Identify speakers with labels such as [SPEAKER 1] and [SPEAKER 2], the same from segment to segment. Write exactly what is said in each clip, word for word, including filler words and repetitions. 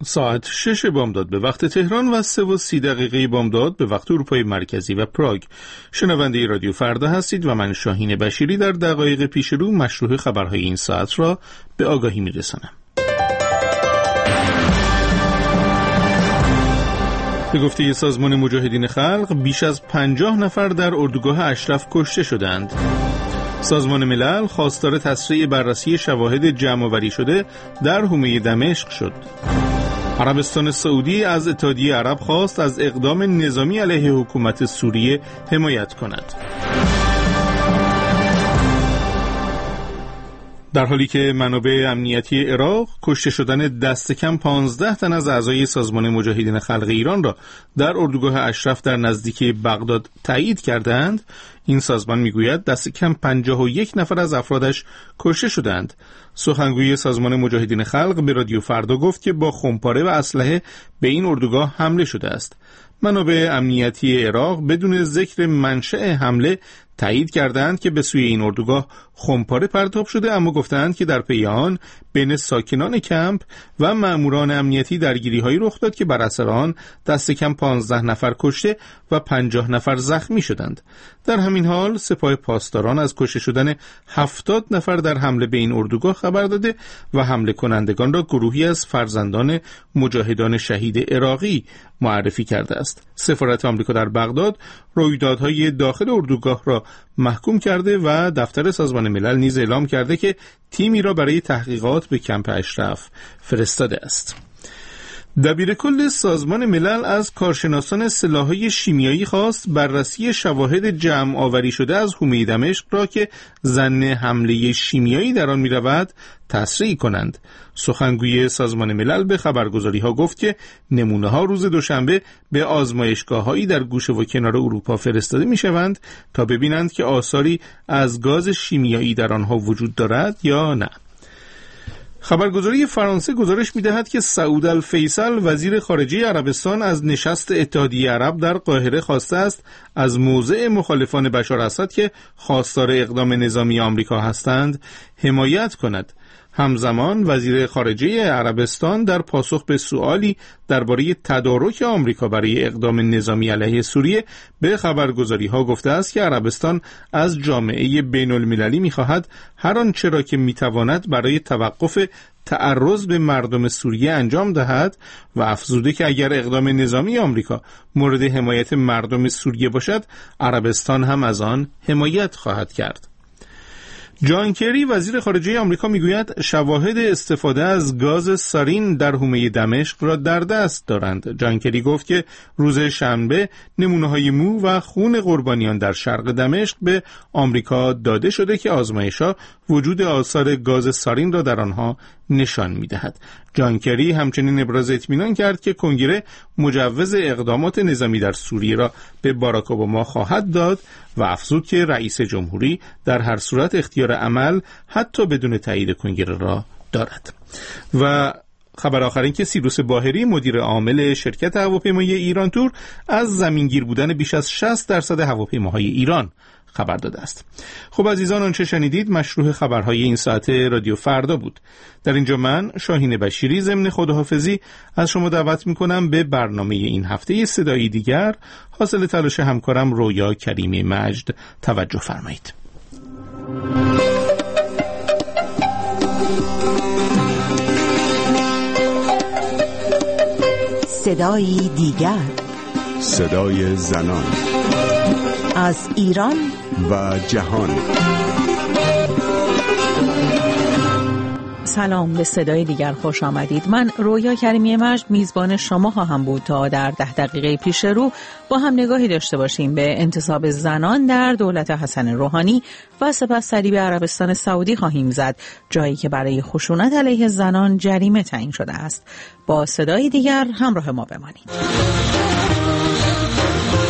[SPEAKER 1] ساعت شش بامداد به وقت تهران و سه و سی دقیقه بامداد به وقت اروپای مرکزی و پراگ. شنونده رادیو فردا هستید و من شاهین بشیری در دقایق پیش رو مشروع خبرهای این ساعت را به آگاهی میرسانم. به گفته سازمان مجاهدین خلق بیش از پنجاه نفر در اردوگاه اشرف کشته شدند. سازمان ملل خواستار تسریع بررسی شواهد جمع‌آوری شده در حومه دمشق شد. عربستان سعودی از اتحادیه عرب خواست از اقدام نظامی علیه حکومت سوریه حمایت کند. در حالی که منابع امنیتی عراق کشته شدن دست کم پانزده تن از اعضای سازمان مجاهدین خلق ایران را در اردوگاه اشرف در نزدیکی بغداد تایید کردند، این سازمان میگوید دست کم پنجاه و یک نفر از افرادش کشته شدند. سخنگوی سازمان مجاهدین خلق به رادیو فردا گفت که با خمپاره و اسلحه به این اردوگاه حمله شده است. منابع امنیتی عراق بدون ذکر منشأ حمله تایید کردند که به سوی این اردوگاه خمپاره پرتاب شده، اما گفتند که در پی آن بین ساکنان کمپ و ماموران امنیتی درگیری‌هایی رخ داد که بر اثر آن دست کم پانزده نفر کشته و پنجاه نفر زخمی شدند. در همین حال سپاه پاسداران از کشته شدن هفتاد نفر در حمله به این اردوگاه خبر داده و حمله کنندگان را گروهی از فرزندان مجاهدان شهید عراقی معرفی کرده است. سفارت آمریکا در بغداد رویدادهای داخل اردوگاه را محکوم کرده و دفتر سازمان ملل نیز اعلام کرده که تیمی را برای تحقیقات به کمپ اشرف فرستاده است. دبیر کل سازمان ملل از کارشناسان سلاح‌های شیمیایی خواست بررسی شواهد جمع آوری شده از حومه دمشق را که ظن حمله شیمیایی در آن می‌رود تسریع کنند. سخنگوی سازمان ملل به خبرگزاری‌ها گفت که نمونه‌ها روز دوشنبه به آزمایشگاه‌هایی در گوشه و کنار اروپا فرستاده می‌شوند تا ببینند که آثاری از گاز شیمیایی در آنها وجود دارد یا نه. خبرگزاری فرانسه گزارش می‌دهد که سعود الفیصل وزیر خارجه عربستان از نشست اتحادیه عرب در قاهره خواسته است از موضع مخالفان بشار اسد که خواستار اقدام نظامی آمریکا هستند حمایت کند. همزمان وزیر خارجه عربستان در پاسخ به سؤالی درباره تدارک آمریکا برای اقدام نظامی علیه سوریه به خبرگزاری‌ها گفته است که عربستان از جامعه بین المللی می‌خواهد هر آنچه را که می‌تواند برای توقف تعرض به مردم سوریه انجام دهد و افزوده که اگر اقدام نظامی آمریکا مورد حمایت مردم سوریه باشد، عربستان هم از آن حمایت خواهد کرد. جان کری وزیر خارجه آمریکا میگوید شواهد استفاده از گاز سارین در حومه دمشق را در دست دارند. جان کری گفت که روز شنبه نمونه‌های مو و خون قربانیان در شرق دمشق به آمریکا داده شده که آزمایش‌ها وجود آثار گاز سارین را در آنها نشان می‌دهد. جان کری همچنین ابراز اطمینان کرد که کنگره مجوز اقدامات نظامی در سوریه را به باراک اوباما خواهد داد و افزود که رئیس جمهوری در هر صورت اختیار عمل حتی بدون تایید کنگره را دارد. و خبر آخر این که سیروس باهری مدیر عامل شرکت هواپیمایی ایران تور از زمینگیر بودن بیش از شصت درصد هواپیماهای ایران خبر داده است. خب عزیزان، آنچه شنیدید مشروع خبرهای این ساعت رادیو فردا بود. در اینجا من شاهین بشیری ضمن خداحافظی از شما دعوت میکنم به برنامه این هفته صدایی دیگر حاصل تلاش همکارم رویا کریمی مجد توجه فرمایید.
[SPEAKER 2] صدایی دیگر،
[SPEAKER 3] صدای زنان
[SPEAKER 2] از ایران
[SPEAKER 3] و جهان.
[SPEAKER 4] سلام، به صدای دیگر خوش آمدید. من رویا کریمی مجد میزبان شما خواهم بود تا در ده دقیقه پیش رو با هم نگاهی داشته باشیم به انتصاب زنان در دولت حسن روحانی و سپس سری به عربستان سعودی خواهیم زد، جایی که برای خشونت علیه زنان جریمه تعیین شده است. با صدای دیگر همراه ما بمانید.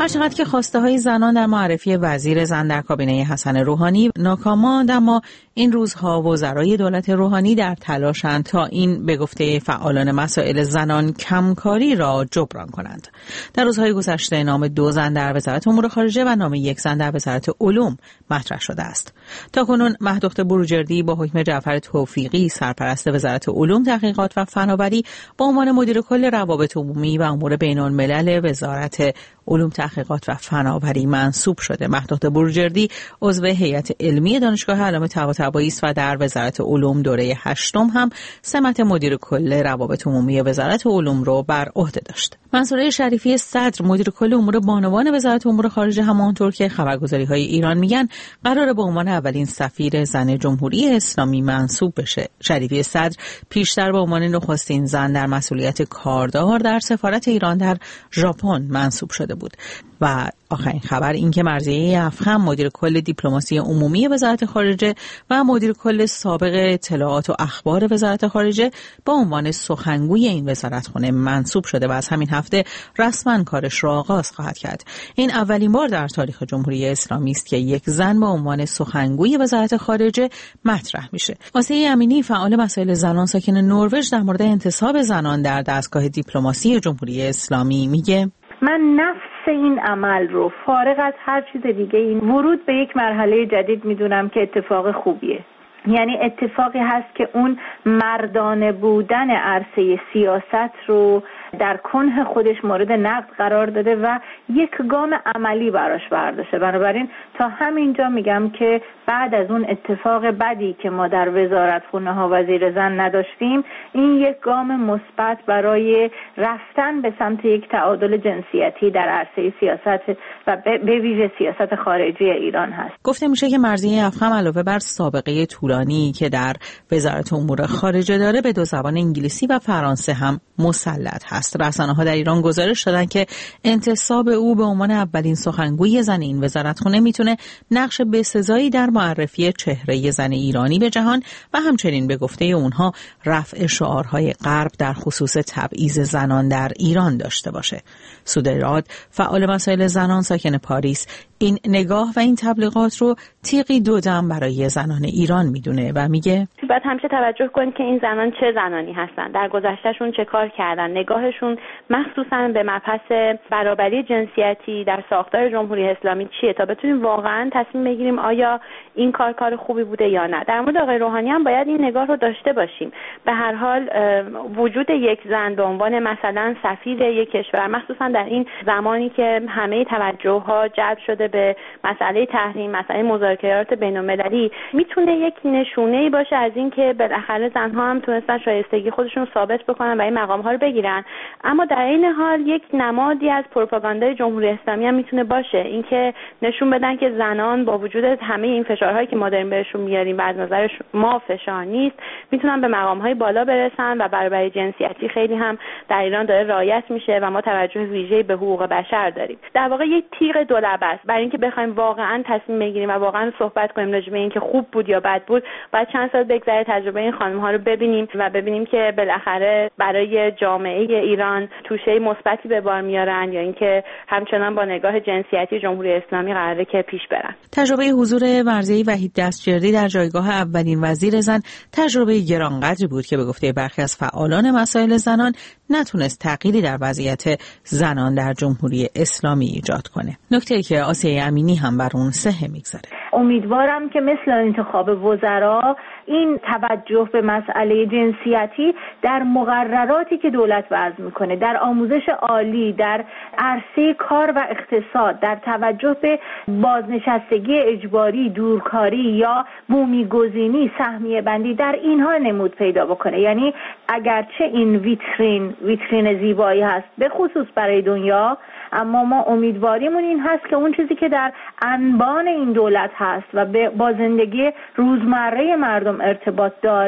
[SPEAKER 4] هرچقدر که خواسته های زنان در معرفی وزیر زن در کابینه حسن روحانی ناکام ماند، اما این روزها وزرای دولت روحانی در تلاشند تا این به گفته فعالان مسائل زنان کمکاری را جبران کنند. در روزهای گذشته نام دو زن در وزارت امور خارجه و نام یک زن در وزارت علوم مطرح شده است. تاکنون مهدخت بروجردی با حکم جعفر توفیقی سرپرست وزارت علوم، تحقیقات و فناوری با عنوان مدیر کل روابط عمومی و امور بین الملل وزارت علوم، تحقیقات و فناوری منصوب شده. مهدخت بروجردی عضو هیئت علمی دانشگاه علامه طباطبایی است و در وزارت علوم دوره هشتم هم سمت مدیر کل روابط عمومی وزارت علوم رو بر عهده داشت. منصوره شریفی صدر مدیر کل امور بانوان وزارت امور خارجه همانطور که خبرگزاری‌های ایران میگن قراره به عنوان اولین سفیر زن جمهوری اسلامی منصوب بشه. شریفی صدر پیشتر به عنوان نخستین زن در مسئولیت کاردار در سفارت ایران در ژاپن منصوب شده بود. و آخرین خبر این که مرضیه افخم مدیر کل دیپلماسی عمومی وزارت خارجه و مدیر کل سابق اطلاعات و اخبار وزارت خارجه با عنوان سخنگوی این وزارتخانه منصوب شده و از همین هفته رسما کارش را آغاز خواهد کرد. این اولین بار در تاریخ جمهوری اسلامی است که یک زن با عنوان سخنگوی وزارت خارجه مطرح میشه. آسیه امینی فعال مسائل زنان ساکن نروژ در مورد انتصاب زنان در دستگاه دیپلماسی جمهوری اسلامی میگه:
[SPEAKER 5] من نفس این عمل رو فارغ از هر چیز دیگه این ورود به یک مرحله جدید میدونم که اتفاق خوبیه. یعنی اتفاقی هست که اون مردانه بودن عرصه سیاست رو در کنه خودش مورد نقد قرار داده و یک گام عملی براش برداشته. بنابراین تا همینجا میگم که بعد از اون اتفاق بدی که ما در وزارتخونه ها وزیر زن نداشتیم، این یک گام مثبت برای رفتن به سمت یک تعادل جنسیتی در عرصه سیاست و به ویژه سیاست خارجی ایران هست.
[SPEAKER 4] گفته میشه که مرضیه افخم علاوه بر سابقه طولانی که در وزارت امور خارجه داره، به دو زبان انگلیسی و فرانسه هم مسلط هست. رسانه‌ها در ایران گزارش دادن که انتصاب او به عنوان اولین سخنگوی زن این وزارتخونه میتونه نقش بسزایی در معرفی چهره زن ایرانی به جهان و همچنین به گفته اونها رفع شعارهای غرب در خصوص تبعیض زنان در ایران داشته باشه. سودراد فعال مسائل زنان ساکن پاریس این نگاه و این تبلیغات رو تیغی دودم برای زنان ایران میدونه و میگه
[SPEAKER 6] باید همیشه توجه کنید که این زنان چه زنانی هستن، در گذشتهشون چه کار کردن، نگاهشون مخصوصا به مبحث برابری جنسیتی در ساختار جمهوری اسلامی چیه، تا بتونیم واقعا تصمیم بگیریم آیا این کار کار خوبی بوده یا نه. در مورد آقای روحانی هم باید این نگاه رو داشته باشیم. به هر حال وجود یک زن به عنوان مثلا سفیر یک کشور، مخصوصا در این زمانی که همه توجه ها جلب شده به مسئله تحریم، مسئله مذاکرات بین‌المللی، میتونه یک نشونه‌ای باشه از این که بالاخره زنها هم تونستن شایستگی خودشون رو ثابت بکنن و این مقام‌ها رو بگیرن. اما در این حال یک نمادی از پروپاگاندای جمهوری اسلامی هم میتونه باشه، اینکه نشون بدن که زنان با وجود همه این فشارهایی که ما داریم بهشون میاریم و از نظر ما فشار نیست، میتونن به مقام‌های بالا برسن و برابری جنسیتی خیلی هم در ایران داره رعایت میشه و ما توجه ویژه‌ای به حقوق بشر داریم. در واقع یک تیغ دولبه است. برای اینکه بخوایم واقعا تصمیم بگیریم و واقعا صحبت کنیم راجع به اینکه خوب بود یا بد بود، باید چند سال بگذره تجربه این خانم‌ها رو ببینیم و ببینیم که بالاخره برای جامعه ایران توشه مثبتی به بار میارن یا اینکه همچنان با نگاه جنسیتی جمهوری اسلامی قراره که پیش برن.
[SPEAKER 4] تجربه حضور مرضیه وحید دستجردی در جایگاه اولین وزیر زن تجربه گرانقدری بود که به گفته برخی از فعالان مسائل زنان نتونست تغییری در وضعیت زنان در جمهوری اسلامی ایجاد کنه. نکته‌ای که آسیه امینی هم بر اون سهه میگذاره.
[SPEAKER 5] امیدوارم که مثل انتخاب وزرا این توجه به مسئله جنسیتی در مقرراتی که دولت وضع میکنه، در آموزش عالی، در عرصه کار و اقتصاد، در توجه به بازنشستگی اجباری، دورکاری یا بومیگزینی، سهمیه بندی، در اینها نمود پیدا بکنه. یعنی اگرچه این ویترین ویترین زیبایی هست به خصوص برای دنیا، اما ما امیدواریمون این هست که اون چیزی که در انبان این دولت هست و با زندگی روزمره مردم ارتباط داره،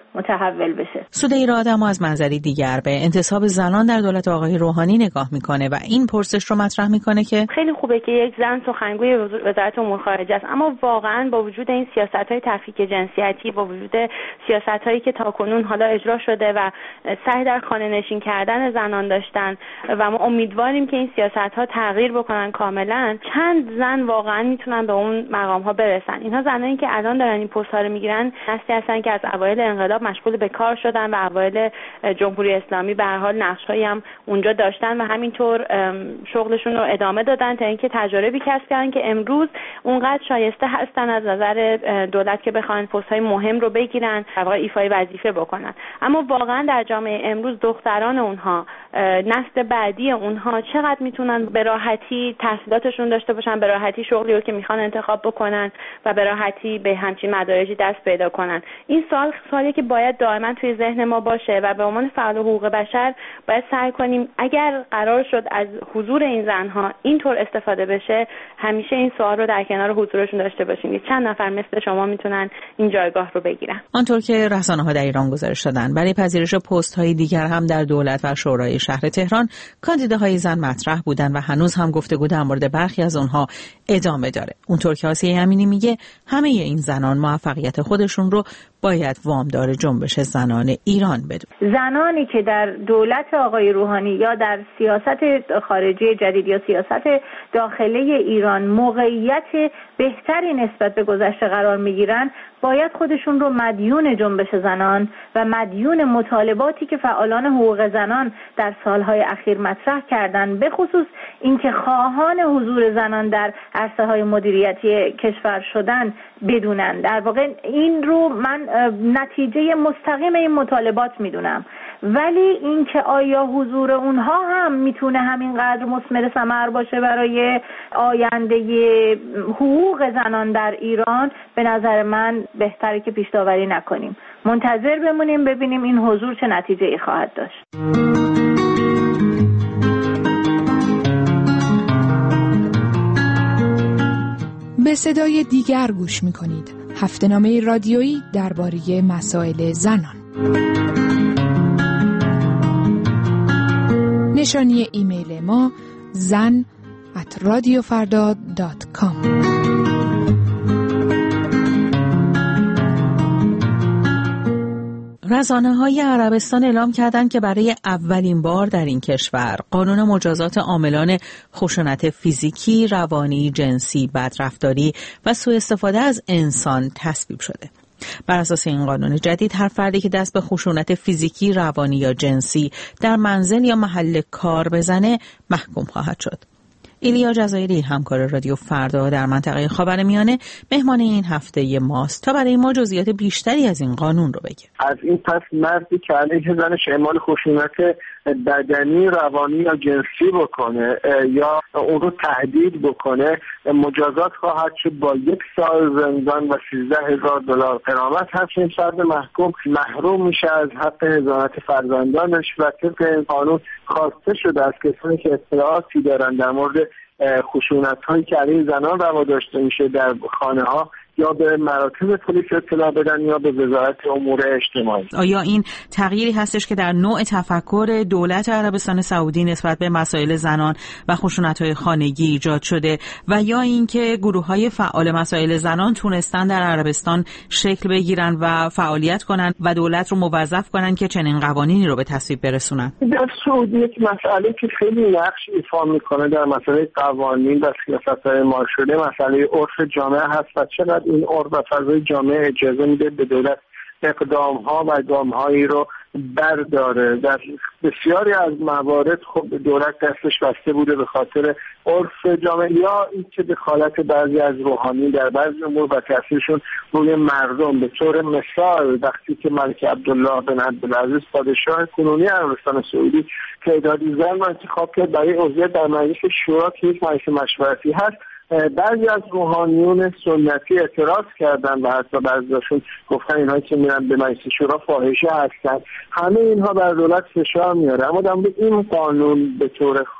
[SPEAKER 5] متحول بشه.
[SPEAKER 4] سوده ایراد اما از منظری دیگر به انتصاب زنان در دولت آقای روحانی نگاه میکنه و این پرسش رو مطرح میکنه که
[SPEAKER 6] خیلی خوبه که یک زن سخنگوی وزارت امور خارجه است، اما واقعا با وجود این سیاست‌های تفکیک جنسیتی، با وجود سیاست‌هایی که تاکنون حالا اجرا شده و سعی در خانه‌نشین کردن زنان داشتن و ما امیدواریم که این سیاست‌ها تغییر بکنن کاملا، چند زن واقعا میتونن به اون مقام‌ها برسن. اینها زنانی که الان دارن این پست‌ها رو میگیرن نسلی هستن که از اوایل انقلاب مشغول به کار شدن و اوایل جمهوری اسلامی به هر حال نقش‌هایی هم اونجا داشتن و همینطور شغلشون رو ادامه دادن تا اینکه تجربی کسب کردن که امروز اونقدر شایسته هستن از نظر دولت که بخوان پست‌های مهم رو بگیرن و واقعا ایفای وظیفه بکنن. اما واقعا در جامعه امروز دختران اونها، نسل بعدی اونها چقدر میتونن به راحتی تحصیلاتشون داشته باشن، به راحتی شغلی رو که میخوان انتخاب بکنن و به راحتی به همچین مدارجی دست پیدا کنن. این سوال سوالی که باید دائما توی ذهن ما باشه و به عنوان فعال حقوق بشر باید سعی کنیم اگر قرار شد از حضور این زنها اینطور استفاده بشه، همیشه این سوال رو در کنار حضورشون داشته باشیم که چند نفر مثل شما میتونن این جایگاه رو بگیرن.
[SPEAKER 4] آنطور که رسانه‌ها در ایران گزارش دادن، برای پذیرش پست‌های دیگر هم در دولت و شورای شهر تهران کاندیداهای زن مطرح بودن و هنوز هم گفتگو در مورد برخی از اونها ادامه داره. اونطور که آسیه امینی میگه همه این زنان موفقیت خودشون رو باید وامدار جنبش زنان ایران بدون.
[SPEAKER 5] زنانی که در دولت آقای روحانی یا در سیاست خارجی جدید یا سیاست داخلی ایران موقعیت بهتری نسبت به گذشته قرار میگیرن، باید خودشون رو مدیون جنبش زنان و مدیون مطالباتی که فعالان حقوق زنان در سالهای اخیر مطرح کردن، به خصوص اینکه خواهان حضور زنان در عرصه‌های مدیریتی کشور شدن بدونن. در واقع این رو من نتیجه مستقیم این مطالبات میدونم، ولی اینکه آیا حضور اونها هم میتونه همینقدر مثمر ثمر باشه برای آینده حقوق زنان در ایران، به نظر من بهتره که پیش داوری نکنیم، منتظر بمونیم ببینیم این حضور چه نتیجه‌ای خواهد داشت.
[SPEAKER 7] به صدای دیگر گوش می‌کنید. هفته‌نامه رادیویی درباره مسائل زنان. نشانی ایمیل ما زن ات رادیو فردا دات کام.
[SPEAKER 4] رسانه‌های عربستان اعلام کردند که برای اولین بار در این کشور قانون مجازات عاملان خشونت فیزیکی، روانی، جنسی، بدرفتاری و سوء استفاده از انسان تصویب شده. بر اساس این قانون جدید هر فردی که دست به خشونت فیزیکی، روانی یا جنسی در منزل یا محل کار بزنه محکوم خواهد شد. ایلیا جزایری همکار رادیو فردا در منطقه خاورمیانه مهمان این هفته ماست تا برای ما جزئیات بیشتری از این قانون رو بگه.
[SPEAKER 8] از این پس مردی که علیه زنش اعمال خشونت بدنی، روانی یا جنسی بکنه یا اون رو تهدید بکنه مجازات خواهد شد با یک سال زندان و سیزده هزار دلار غرامت. همچنین فرد محکوم محروم میشه از حق حضانت فرزندانش و طبق این قانون خواسته شده از کسانی که اطلاعاتی دارن در مورد خشونت هایی که علیه زنان روا داشته میشه در خانه ها یا به مراکز پلیس اطلاع بدن یا به وزارت امور اجتماعی.
[SPEAKER 4] آیا این تغییری هستش که در نوع تفکر دولت عربستان سعودی نسبت به مسائل زنان و خشونت‌های خانگی ایجاد شده و یا اینکه گروه‌های فعال مسائل زنان تونستن در عربستان شکل بگیرن و فعالیت کنن و دولت رو موظف کنن که چنین قوانینی رو به تصویب برسونن؟
[SPEAKER 8] در سعودی یک مسئله که خیلی نقش ایفا میکنه در مسئله قوانین و سیاست‌های اعمال شده مسئله عرف جامعه هست و چقدر این عرف و فضای جامعه اجازه میده به دولت اقدام‌ها و اقدام‌هایی رو برداره. در بسیاری از موارد خب دولت دستش بسته بوده به خاطر عرف جامعه یا اینکه دخالت بعضی از روحانی در بعضی امور و تاثیرشون روی مردم. به طور مثال وقتی که ملک عبدالله بن عبدالعزیز پادشاه کنونی عربستان سعودی تعدادی زن رو انتخاب کرد برای عضویت در مجلس شورا که یک مجلس مشورتی هست، بعضی از روحانیون سنتی اعتراض کردن و حتی بعضیاشون گفتن اینهایی که میرن به مجلس شورا فاحشه هستن. همه اینها بر دولت فشار میاره. اما در مورد این قانون به طور خاص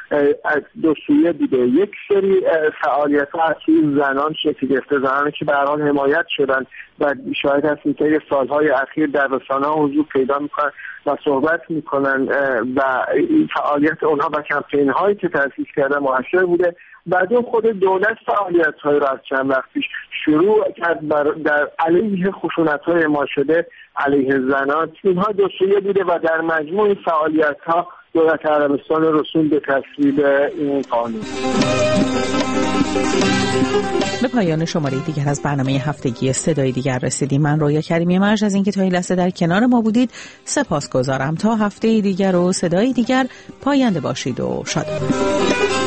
[SPEAKER 8] دو سویه بوده. یک سری فعالیت‌ها از زنان شکل گرفته، زنانی که به هر حال حمایت شدن و شاید هستیم که سالهای اخیر در رسانه‌ها حضور پیدا میکنن و صحبت میکنن و فعالیت اونها و کمپین هایی که تأسیس کرده موثر بوده. بعد اون خود دولت فعالیت های را از چند وقت پیش شروع کرد در علیه خشونت های اعمال شده علیه زنان. اینها دو سویه بوده و در مجموع این فعالیت ها دولت عربستان رسوند به تصویب این قانون.
[SPEAKER 4] به پایان شماره دیگر از برنامه هفتگی صدای دیگر رسیدیم. من رویا کریمی مرج از اینکه تا این لحظه در کنار ما بودید سپاسگزارم. تا هفته دیگر و صدای دیگر پاینده باشید و شاد باشید.